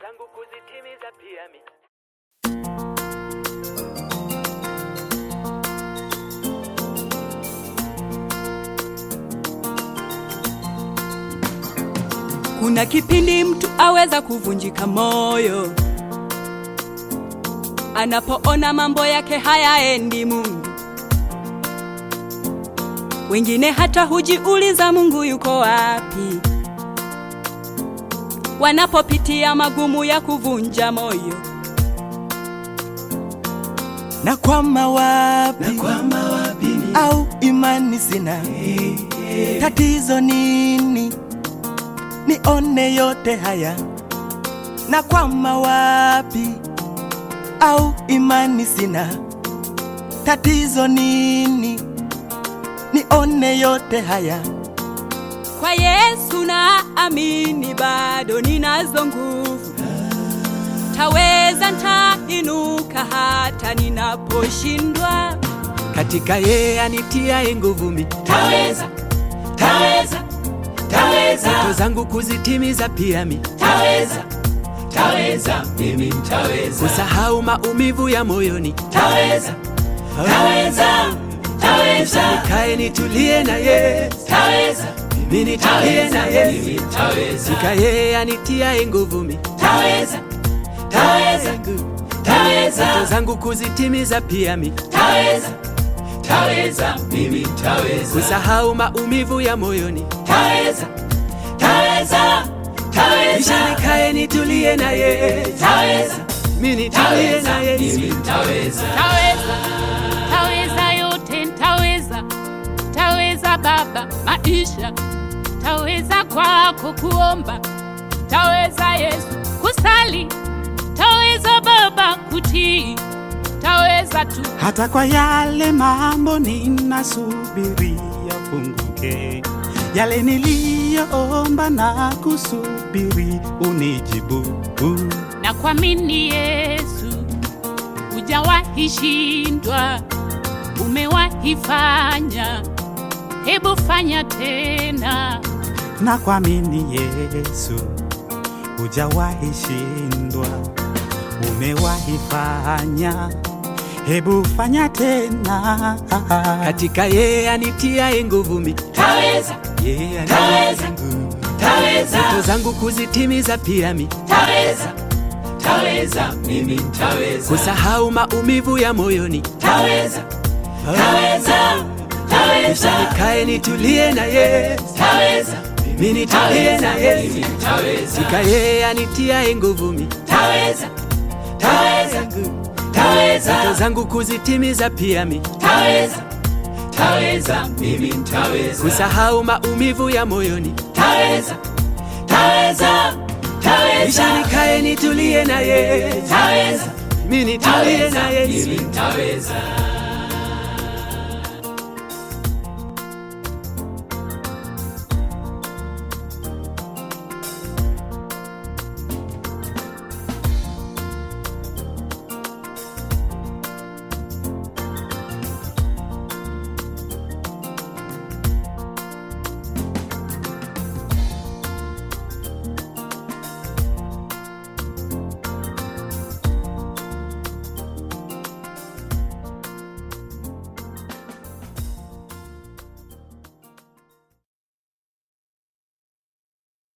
zangu kuzitimiza pia mimi. Kuna kipindi mtu aweza kuvunjika moyo anapoona mambo yake hayaendi Mungu. Wengine hata hujiuliza Mungu yuko wapi wanapopitia magumu ya kuvunja moyo. Na kwama wapi au imani sina, tatizo nini? Nione yote haya. Na kwama wapi au imani sina, tatizo nini? Nione yote haya. Kwa Yesu na amini bado ninazo nguvu. Taweza nitainuka hata ninaposhindwa. Katika yeye anitia nguvu mimi. Taweza ndoto zangu kuzitimiza pia mimi. Taweza mimi nitaweza. Kusahau maumivu ya moyoni. Taweza nikae nitulie na yeye. Mimi nitulie na yeye. Katika yeye anitia nguvu mimi. Ndoto zangu kuzitimiza pia mimi. Taweza mimi nitaweza. Kusahau maumivu ya moyoni. Kisha nikae nitulie na yeye. Mimi nitulie na yeye. Mimi nitaweza. Taweza yote nitaweza. Taweza Baba maisha. Taweza kwako kuomba. Taweza Yesu kusali. Taweza Baba kutii. Taweza tu. Hata kwa yale mambo ninasubiria funguke, yale niliyoomba na kusubiri unijibu. Na kuamini Yesu hujawahi shindwa, umewahi fanya, hebu fanya tena. Na kuamini Yesu hujawahi shindwa, umewahi fanya, hebu fanya tena. Katika yeye anitia nguvu mimi. Taweza ndoto zangu kuzitimiza pia mimi. Taweza mimi nitaweza. Kusahau maumivu ya moyoni. Taweza nikae nitulie na yeye. Mimi nitulie na yeye. Katika yeye anitia nguvu mimi. Ndoto zangu kuzitimiza pia mimi. Taweza mimi nitaweza. Kusahau maumivu ya moyoni. Kisha nikae nitulie na yeye. Mimi nitulie na yeye. Mimi nitaweza.